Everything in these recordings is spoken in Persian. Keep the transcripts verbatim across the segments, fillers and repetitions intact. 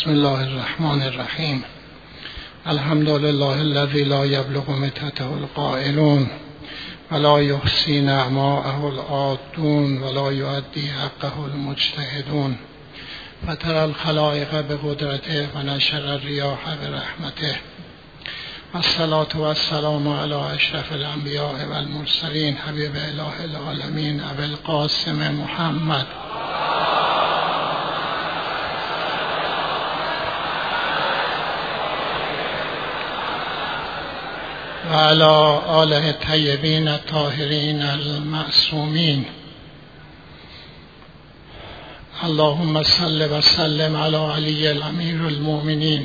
بسم الله الرحمن الرحیم. الحمد لله الذی لا یبلغ متته القائلون ولا یحصی نعماءه العادون ولا یؤدی حقه المجتهدون فتر الخلائق بقدرته و نشر الریاح برحمته والصلاة والسلام علی اشرف الانبیاء والمرسلین حبیب اله العالمین ابی القاسم محمد و علی آله الطیبین الطاهرین المعصومین. اللهم صل و سلم علی علی الامیر المؤمنین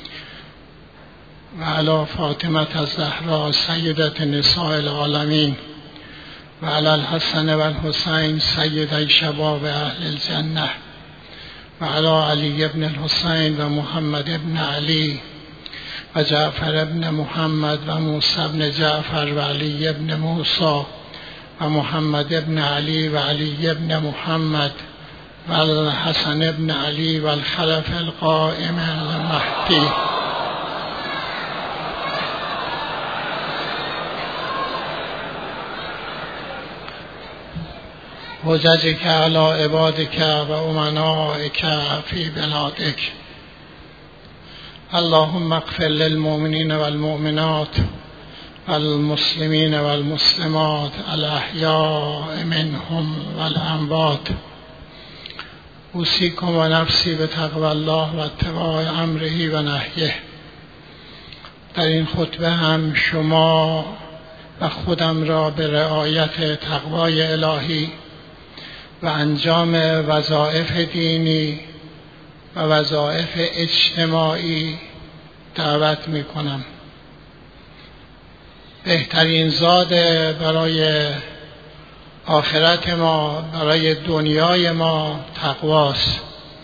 و علی فاطمه الزهراء سیدة نساء العالمین و علی الحسن و الحسین سیدی شباب اهل الجنه و علی علی ابن الحسین و محمد ابن علی و جعفر ابن محمد و موسی ابن جعفر و علی ابن موسی و محمد ابن علی و علی ابن محمد و الحسن ابن علی و الخلف القائم المهدی. حججک علی عبادک و امنائک فی بلادک. اللهم اغفر للمؤمنین والمؤمنات والمسلمین والمسلمات الاحیاء منهم والاموات. اوصیکم و نفسی بتقوی الله و اتباع امره و نهیه. در این خطبه هم شما و خودم را به رعایت تقوای الهی و انجام وظایف دینی و وظایف اجتماعی دعوت می کنم. بهترین زاد برای آخرت ما، برای دنیای ما تقواست.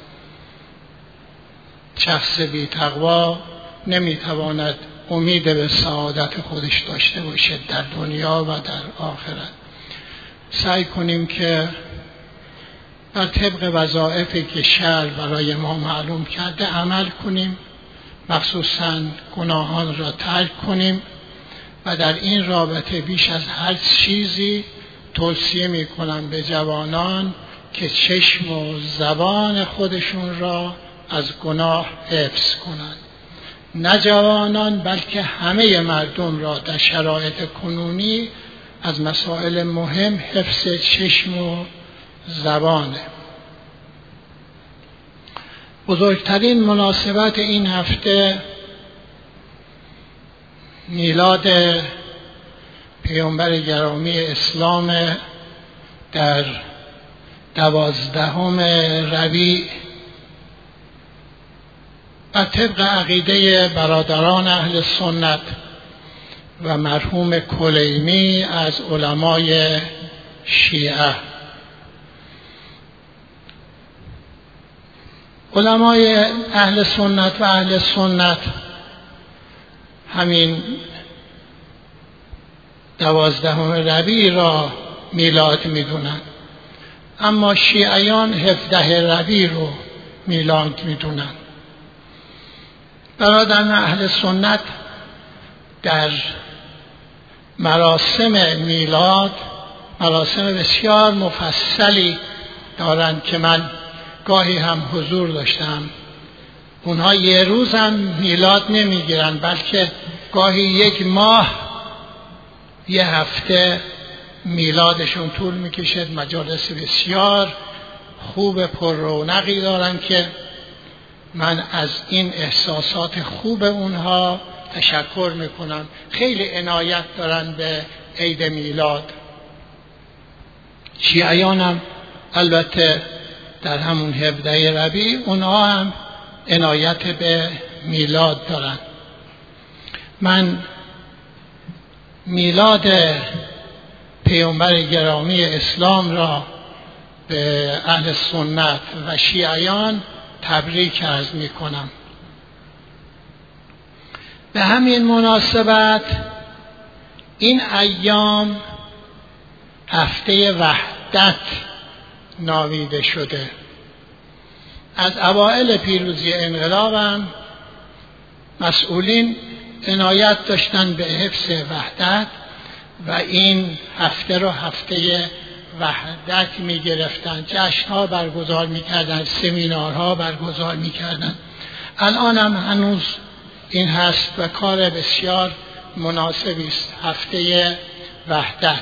شخص بی تقوا نمی تواند امید به سعادت خودش داشته باشد در دنیا و در آخرت. سعی کنیم که بر طبق وظایفی که شرع برای ما معلوم کرده عمل کنیم، مخصوصاً گناهان را ترک کنیم و در این رابطه بیش از هر چیزی توصیه می کنم به جوانان که چشم و زبان خودشون را از گناه حفظ کنند. نه جوانان بلکه همه مردم را در شرایط کنونی از مسائل مهم حفظ چشم و زبانه. بزرگترین مناسبت این هفته میلاد پیامبر گرامی اسلام در دوازدهم ربیع و طبق عقیده برادران اهل سنت و مرحوم کلینی از علمای شیعه. علمای اهل سنت و اهل سنت همین دوازدهم ربیع را میلاد میدونند، اما شیعیان هفده ربیع رو میلاد میدونند. برادران اهل سنت در مراسم میلاد مراسم بسیار مفصلی دارند که من گاهی هم حضور داشتم. اونها یه روز هم میلاد نمیگیرن، بلکه گاهی یک ماه، یه هفته میلادشون طول میکشد. مجالس بسیار خوب پر رونقی دارن که من از این احساسات خوب اونها تشکر میکنم. خیلی عنایت دارن به عید میلاد. شیعیان هم البته در همون هفده ربیع اونها هم عنایت به میلاد دارن. من میلاد پیامبر گرامی اسلام را به اهل سنت و شیعیان تبریک عرض می کنم. به همین مناسبت این ایام هفته وحدت نامیده شده. از اوائل پیروزی انقلابم مسئولین عنایت داشتن به حفظ وحدت و این هفته رو هفته وحدت می گرفتن، جشن‌ها برگزار می کردن، سمینارها برگزار می کردن. الان هم هنوز این هست و کار بسیار مناسبی است، هفته وحدت.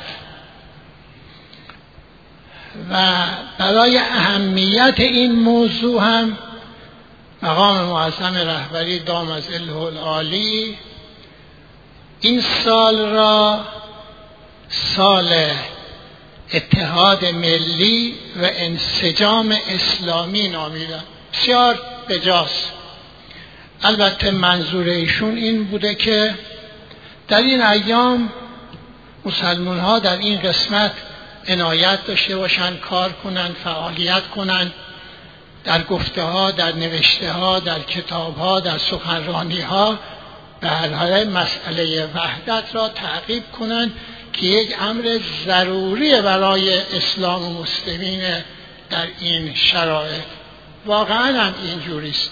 و برای اهمیت این موضوع هم مقام معظم رهبری دام از ظله العالی این سال را سال اتحاد ملی و انسجام اسلامی نامیدن. بسیار بجاست. البته منظور ایشون این بوده که در این ایام مسلمان ها در این قسمت عنایت داشته باشند، کار کنند، فعالیت کنند، در گفته ها، در نوشته ها، در کتاب ها، در سخنرانی ها به هر حال مسئله وحدت را تعقیب کنند که یک امر ضروری برای اسلام و مسلمین در این شرایط. واقعا هم اینجوری است.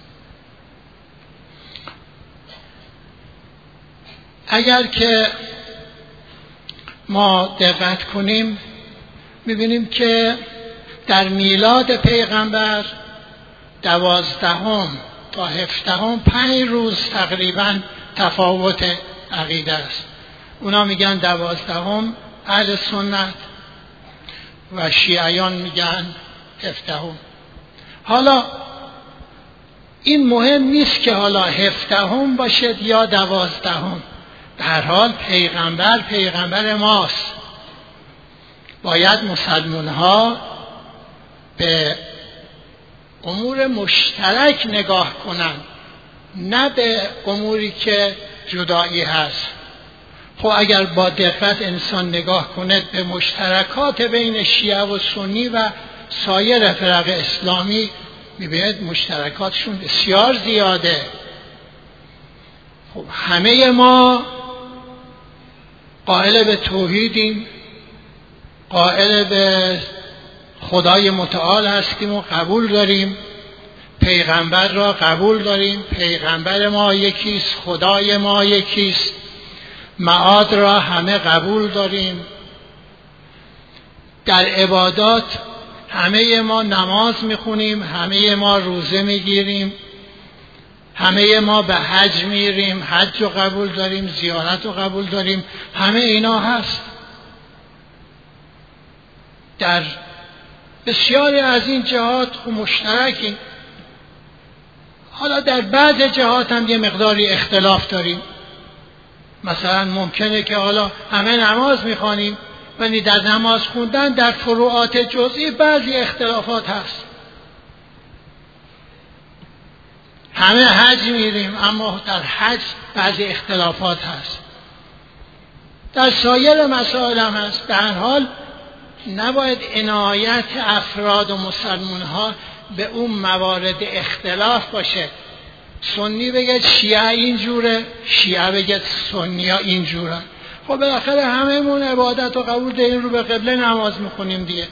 اگر که ما دقت کنیم می‌بینیم که در میلاد پیغمبر دوازدهم تا هفدهم پنج روز تقریباً تفاوت عقیده است. اونا میگن دوازدهم اهل سنت و شیعیان میگن هفدهم. حالا این مهم نیست که حالا هفدهم باشد یا دوازدهم. به هر حال پیغمبر پیغمبر ماست. باید مسلمان ها به امور مشترک نگاه کنند، نه به اموری که جدایی هست. خب اگر با دقت انسان نگاه کند به مشترکات بین شیعه و سنی و سایر فرق اسلامی می‌بیند مشترکاتشون بسیار زیاده. خب همه ما قائل به توحیدیم، قائل به خدای متعال هستیم و قبول داریم، پیغمبر را قبول داریم، پیغمبر ما یکیست، خدای ما یکیست، معاد را همه قبول داریم. در عبادات همه ما نماز میخونیم، همه ما روزه میگیریم، همه ما به حج میریم، حج رو قبول داریم، زیارت رو قبول داریم، همه اینا هست. در بسیاری از این جهات مشترکیم. حالا در بعض جهات هم یه مقداری اختلاف داریم. مثلا ممکنه که حالا همه نماز میخوانیم ولی در نماز خوندن در فروعات جزئی بعضی اختلافات هست. همه حج میریم اما در حج بعضی اختلافات هست. در سایر مسائل هم هست. به هر حال نباید عنایت افراد و مسلمان ها به اون موارد اختلاف باشه. سنی بگه شیعه اینجوره، شیعه بگه سنی ها اینجوره. خب بالاخره همه‌مون عبادت و قبول داریم، رو به قبله نماز میخونیم دیگه.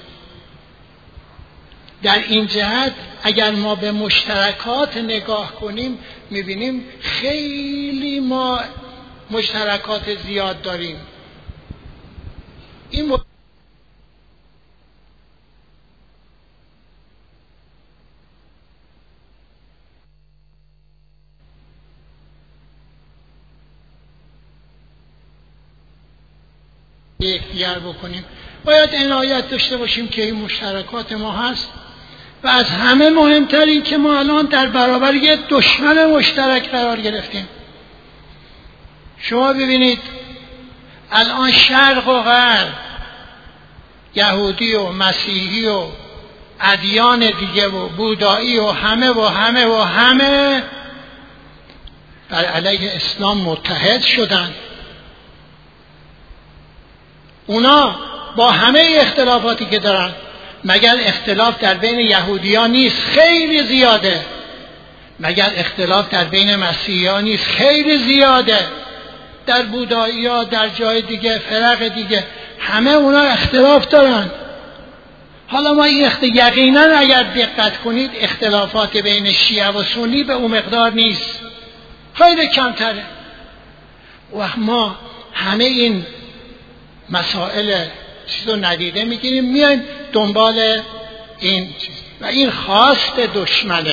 در این جهت اگر ما به مشترکات نگاه کنیم میبینیم خیلی ما مشترکات زیاد داریم. این م... یکدیگر بکنیم. باید عنایت داشته باشیم که این مشترکات ما هست و از همه مهمتر این که ما الان در برابر یک دشمن مشترک قرار گرفتیم. شما ببینید الان شرق و غرب، یهودی و مسیحی و ادیان دیگه و بودایی و همه و همه و همه بر علیه اسلام متحد شدن. اونا با همه اختلافاتی که دارن، مگر اختلاف در بین یهودیان نیست؟ خیلی زیاده. مگر اختلاف در بین مسیحیان نیست؟ خیلی زیاده. در بودایی ها، در جای دیگه، فرق دیگه، همه اونا اختلاف دارن. حالا ما این یقینا اگر دقت کنید اختلافات بین شیعه و سنی به اون مقدار نیست، خیلی کمتره. و ما همه این مسائل چیز رو ندیده میگیریم، میایم دنبال این چیز و این خواست دشمنه،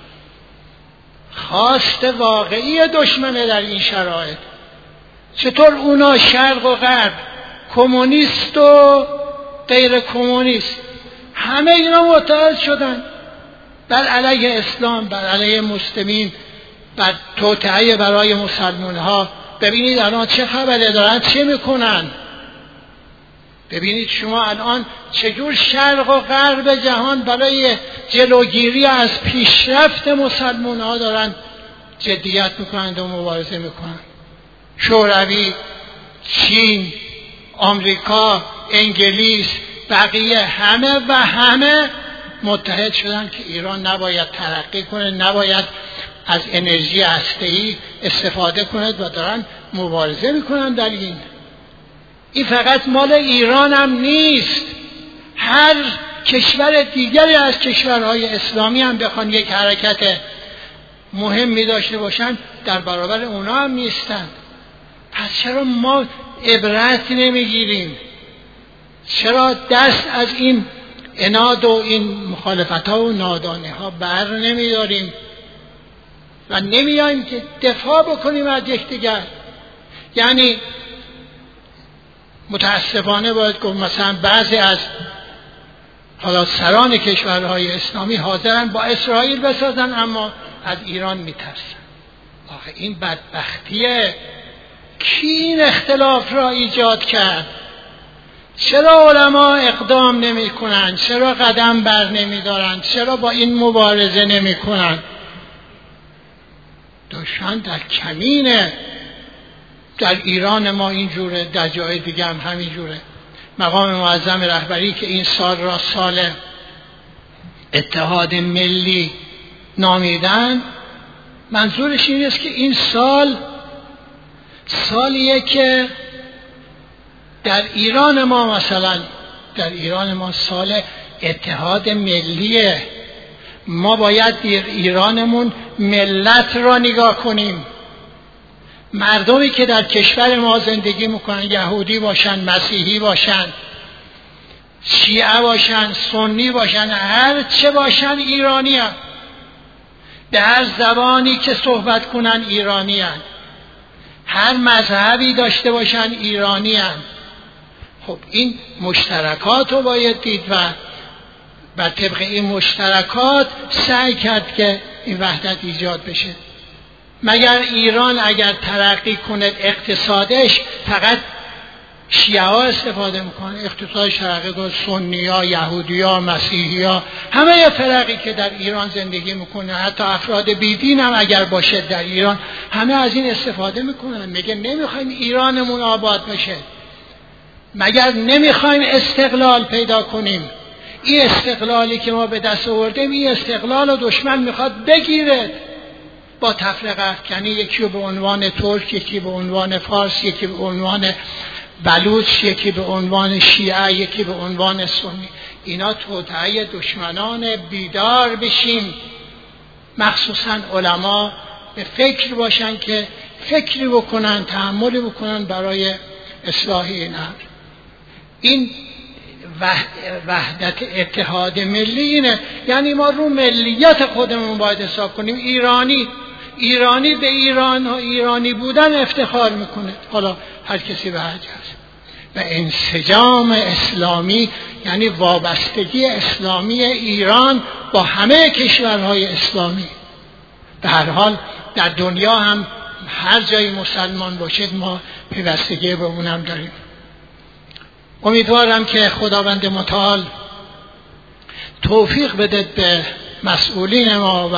خواست واقعی دشمنه در این شرایط. چطور اونا شرق و غرب، کمونیست و غیر کمونیست، همه اینا متحد شدن بر علیه اسلام، بر علیه مسلمین، بر توطئه برای مسلمان ها. ببینید الان چه خبره، دارن چه میکنن. ببینید شما الان چجور شرق و غرب جهان برای جلوگیری از پیشرفت مسلمان ها دارن جدیت میکنند و مبارزه میکنند. شوروی، چین، آمریکا، انگلیس، بقیه همه و همه متحد شدن که ایران نباید ترقی کنه، نباید از انرژی هسته‌ای استفاده کند و دارن مبارزه میکنن در این. این فقط مال ایران هم نیست، هر کشور دیگری از کشورهای اسلامی هم بخوان یک حرکت مهمی داشته باشن در برابر اونا هم نیستن. پس چرا ما عبرت نمیگیریم؟ چرا دست از این عناد و این مخالفت ها و نادانی ها بر نمیداریم و نمیاییم که دفاع بکنیم از یکدیگر؟ یعنی متاسفانه باید گفت مثلا بعضی از حالا سران کشورهای اسلامی حاضرن با اسرائیل بسازن اما از ایران میترسن. آخه این بدبختیه. کی این اختلاف را ایجاد کرد؟ چرا علما اقدام نمی کنن؟ چرا قدم بر نمی دارن؟ چرا با این مبارزه نمی کنن؟ دشمن در کمینه. در ایران ما اینجوره، در جای دیگه هم همینجوره. مقام معظم رهبری که این سال را سال اتحاد ملی نامیدن، منظورش این است که این سال سالیه که در ایران ما، مثلا در ایران ما سال اتحاد ملیه. ما باید در ایرانمون ملت را نگاه کنیم. مردمی که در کشور ما زندگی میکنن، یهودی باشن، مسیحی باشن، شیعه باشن، سنی باشن، هر چه باشن ایرانی هن. به هر زبانی که صحبت کنن ایرانی هن. هر مذهبی داشته باشن ایرانی هن. خب این مشترکات رو باید دید و بر طبق این مشترکات سعی کرد که این وحدت ایجاد بشه. مگر ایران اگر ترقی کند اقتصادش فقط شیعه ها استفاده میکنه؟ اقتصادش ترقی کند سنی ها، یهودی ها، مسیحی ها، همه فرقی که در ایران زندگی میکنه، حتی افراد بیدین هم اگر باشه در ایران، همه از این استفاده میکنن. میگه نمیخوایم ایرانمون آباد بشه؟ مگر نمیخوایم استقلال پیدا کنیم؟ این استقلالی که ما به دست آوردیم، این استقلال رو دشمن میخواد بگیره با تفرقه افکنی، یکی به عنوان ترک، یکی به عنوان فارس، یکی به عنوان بلوچ، یکی به عنوان شیعه، یکی به عنوان سنی. اینا توطئه دشمنان. بیدار بشیم، مخصوصا علما به فکر باشن که فکری بکنن، تحملی بکنن برای اصلاح این امر. این وحدت اتحاد ملی اینه. یعنی ما رو ملیت خودمون باید حساب کنیم. ایرانی ایرانی به ایران و ایرانی بودن افتخار میکنه، حالا هر کسی به هر جاست. و انسجام اسلامی یعنی وابستگی اسلامی ایران با همه کشورهای اسلامی. به هر حال در دنیا هم هر جای مسلمان باشید ما پیوستگی به اونم داریم. امیدوارم که خداوند متعال توفیق بده به مسئولین ما و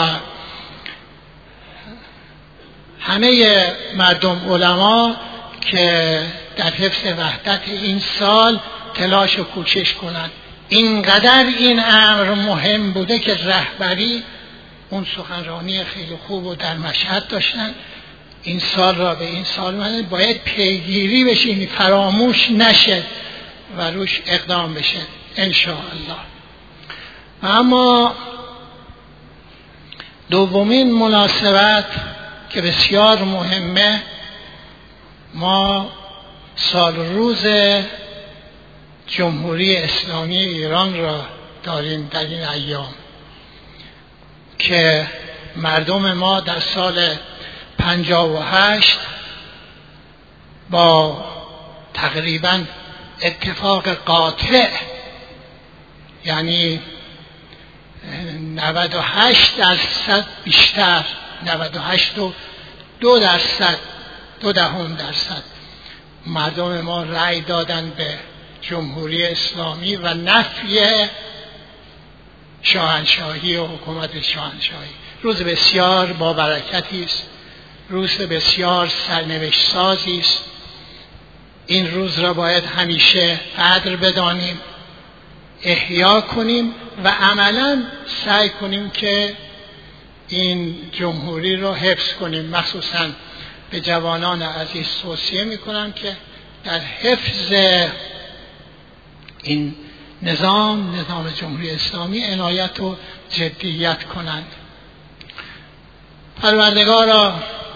همه مردم علما که در حفظ وحدت این سال تلاش و کوشش کنند. اینقدر این امر مهم بوده که رهبری اون سخنرانی خیلی خوب و در مشهد داشتن. این سال را به این سال من باید پیگیری بشه، فراموش نشه و روش اقدام بشه ان شاء الله. اما دومین مناسبت که بسیار مهمه، ما سال روز جمهوری اسلامی ایران را داریم در این ایام که مردم ما در سال پنجاه و هشت با تقریبا اتفاق قاطع، یعنی نود و هشت درصد بیشتر، نود و هشت و دو درصد، دو دهم درصد مردم ما رأی دادن به جمهوری اسلامی و نفی شاهنشاهی و حکومت شاهنشاهی. روز بسیار با برکتی است، روز بسیار سرنوشت سازی است. این روز را باید همیشه قدر بدانیم، احیا کنیم و عملاً سعی کنیم که این جمهوری را حفظ کنیم. مخصوصاً به جوانان عزیز توصیه میکنم که در حفظ این نظام نظام جمهوری اسلامی عنایت و جدیت کنند. پروردگارا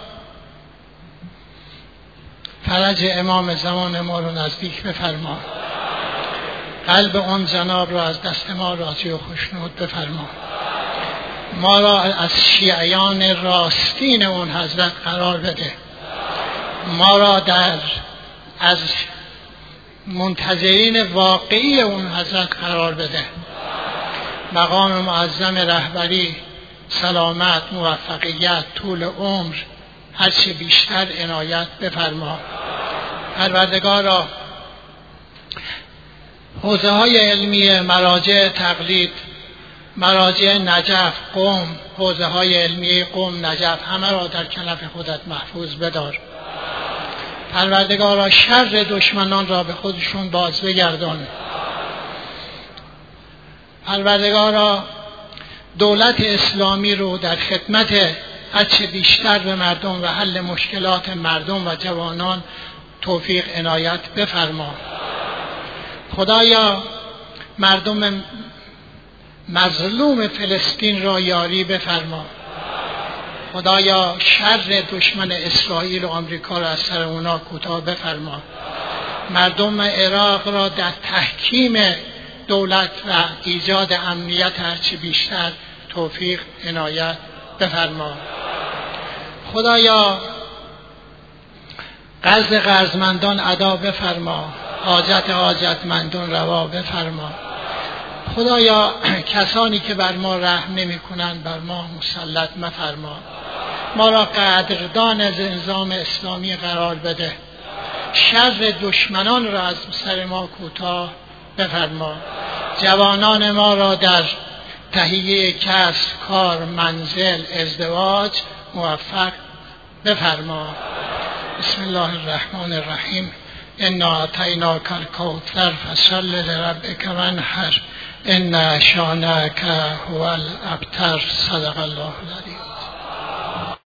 فرج امام زمان ما رو نزدیک بفرما، قلب اون جناب را از دست ما راضی و خوشنود بفرما، ما را از شیعیان راستین اون حضرت قرار بده، ما را در از منتظرین واقعی اون حضرت قرار بده. مقام معظم رهبری، سلامت، موفقیت، طول عمر، هرچه بیشتر عنایت بفرما. پروردگارا حوزه های علمی مراجع تقلید، مراجع نجف، قم، حوزه های علمی قم، نجف، همه را در کنف خودت محفوظ بدار. پروردگارا شر دشمنان را به خودشون باز بگردان. پروردگارا دولت اسلامی رو در خدمت هرچه بیشتر به مردم و حل مشکلات مردم و جوانان توفیق عنایت بفرما. خدایا مردم مظلوم فلسطین را یاری بفرما. خدایا شر دشمن اسرائیل و آمریکا را از سر اونا کوتاه بفرما. مردم عراق را در تحکیم دولت و ایجاد امنیت هرچی بیشتر توفیق عنایت بفرما. خدایا قرض قرضمندان ادا بفرما، حاجت حاجتمندان روا بفرما. خدایا کسانی که بر ما رحم نمی کنند بر ما مسلط مفرما. ما را قدردان از نظام اسلامی قرار بده، شر دشمنان را از سر ما کوتاه بفرما. جوانان ما را در تهیه کسب، کار، منزل، ازدواج موفق بفرما. بسم الله الرحمن الرحیم. انا اعطیناک الکوثر فصل لربک وانحر ان شانئک هو الابتر. صدق الله العظیم.